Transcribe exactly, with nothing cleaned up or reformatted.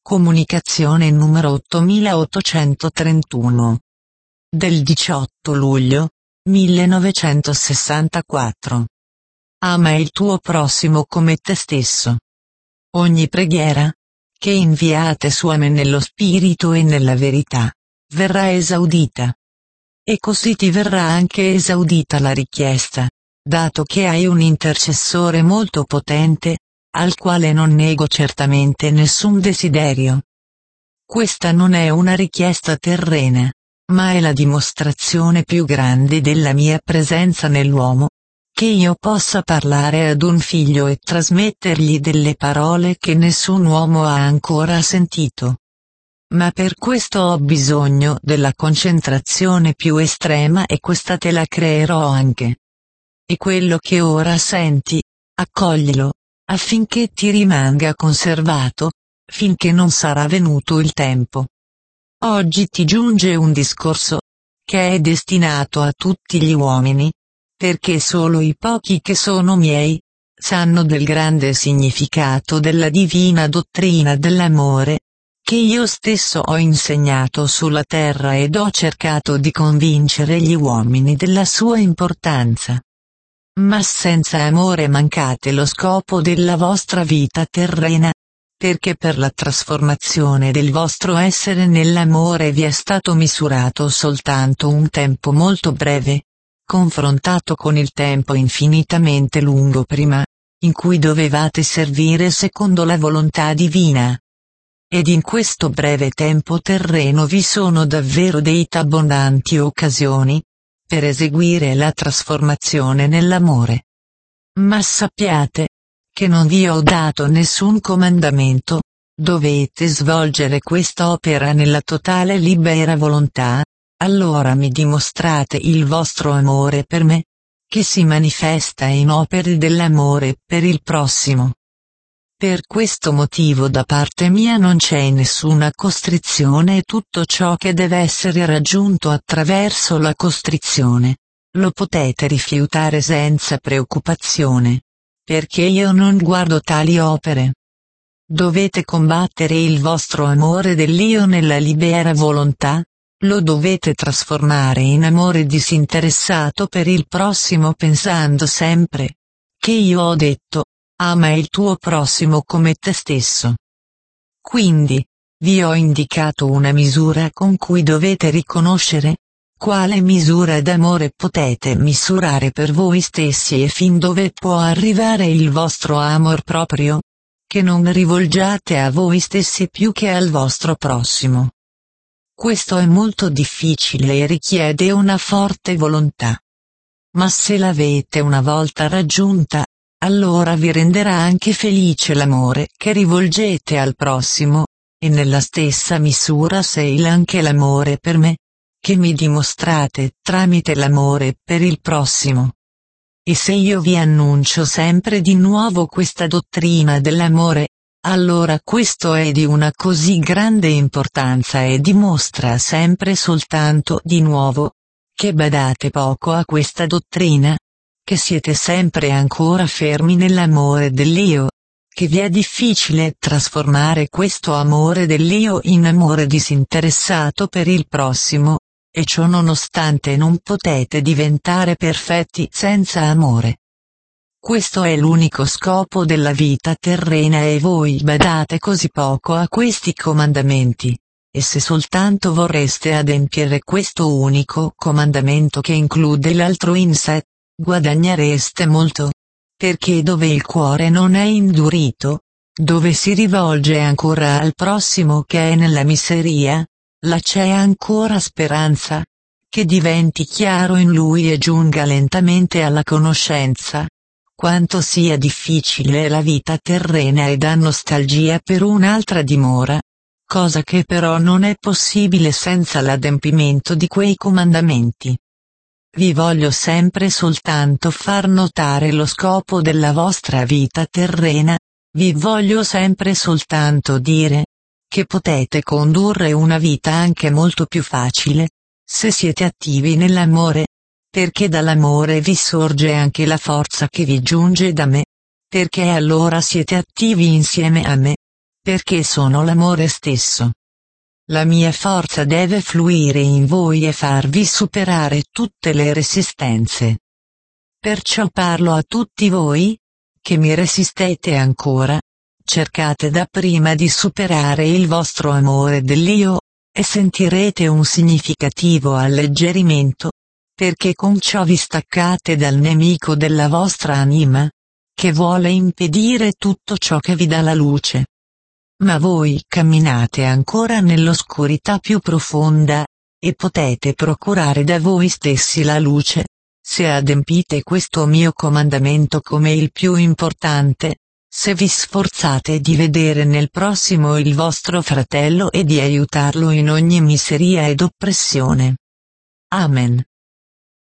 Comunicazione numero ottomilaottocentotrentuno. Del diciotto luglio millenovecentosessantaquattro. Ama il tuo prossimo come te stesso. Ogni preghiera che inviate su me nello spirito e nella verità verrà esaudita. E così ti verrà anche esaudita la richiesta, dato che hai un intercessore molto potente, al quale non nego certamente nessun desiderio. Questa non è una richiesta terrena, ma è la dimostrazione più grande della mia presenza nell'uomo, che io possa parlare ad un figlio e trasmettergli delle parole che nessun uomo ha ancora sentito. Ma per questo ho bisogno della concentrazione più estrema e questa te la creerò anche. E quello che ora senti, accoglilo, affinché ti rimanga conservato, finché non sarà venuto il tempo. Oggi ti giunge un discorso, che è destinato a tutti gli uomini, perché solo i pochi che sono miei, sanno del grande significato della divina dottrina dell'amore, che io stesso ho insegnato sulla terra ed ho cercato di convincere gli uomini della sua importanza. Ma senza amore mancate lo scopo della vostra vita terrena, perché per la trasformazione del vostro essere nell'amore vi è stato misurato soltanto un tempo molto breve, confrontato con il tempo infinitamente lungo prima, in cui dovevate servire secondo la volontà divina. Ed in questo breve tempo terreno vi sono davvero dette abbondanti occasioni per eseguire la trasformazione nell'amore. Ma sappiate che non vi ho dato nessun comandamento, dovete svolgere questa opera nella totale libera volontà, allora mi dimostrate il vostro amore per me, che si manifesta in opere dell'amore per il prossimo. Per questo motivo da parte mia non c'è nessuna costrizione e tutto ciò che deve essere raggiunto attraverso la costrizione, lo potete rifiutare senza preoccupazione, perché io non guardo tali opere. Dovete combattere il vostro amore dell'io nella libera volontà, lo dovete trasformare in amore disinteressato per il prossimo pensando sempre che io ho detto, ama il tuo prossimo come te stesso. Quindi, vi ho indicato una misura con cui dovete riconoscere quale misura d'amore potete misurare per voi stessi e fin dove può arrivare il vostro amor proprio, che non rivolgiate a voi stessi più che al vostro prossimo. Questo è molto difficile e richiede una forte volontà. Ma se l'avete una volta raggiunta, allora vi renderà anche felice l'amore che rivolgete al prossimo, e nella stessa misura sei anche l'amore per me, che mi dimostrate tramite l'amore per il prossimo. E se io vi annuncio sempre di nuovo questa dottrina dell'amore, allora questo è di una così grande importanza e dimostra sempre soltanto di nuovo, che badate poco a questa dottrina, che siete sempre ancora fermi nell'amore dell'io, che vi è difficile trasformare questo amore dell'io in amore disinteressato per il prossimo, e ciò nonostante non potete diventare perfetti senza amore. Questo è l'unico scopo della vita terrena e voi badate così poco a questi comandamenti, e se soltanto vorreste adempiere questo unico comandamento che include l'altro in sé, guadagnereste molto, perché dove il cuore non è indurito, dove si rivolge ancora al prossimo che è nella miseria, là c'è ancora speranza, che diventi chiaro in lui e giunga lentamente alla conoscenza, quanto sia difficile la vita terrena e dà nostalgia per un'altra dimora, cosa che però non è possibile senza l'adempimento di quei comandamenti. Vi voglio sempre soltanto far notare lo scopo della vostra vita terrena, vi voglio sempre soltanto dire che potete condurre una vita anche molto più facile, se siete attivi nell'amore, perché dall'amore vi sorge anche la forza che vi giunge da me, perché allora siete attivi insieme a me, perché sono l'amore stesso. La mia forza deve fluire in voi e farvi superare tutte le resistenze. Perciò parlo a tutti voi, che mi resistete ancora, cercate dapprima di superare il vostro amore dell'io, e sentirete un significativo alleggerimento, perché con ciò vi staccate dal nemico della vostra anima, che vuole impedire tutto ciò che vi dà la luce. Ma voi camminate ancora nell'oscurità più profonda, e potete procurare da voi stessi la luce, se adempite questo mio comandamento come il più importante, se vi sforzate di vedere nel prossimo il vostro fratello e di aiutarlo in ogni miseria ed oppressione. Amen.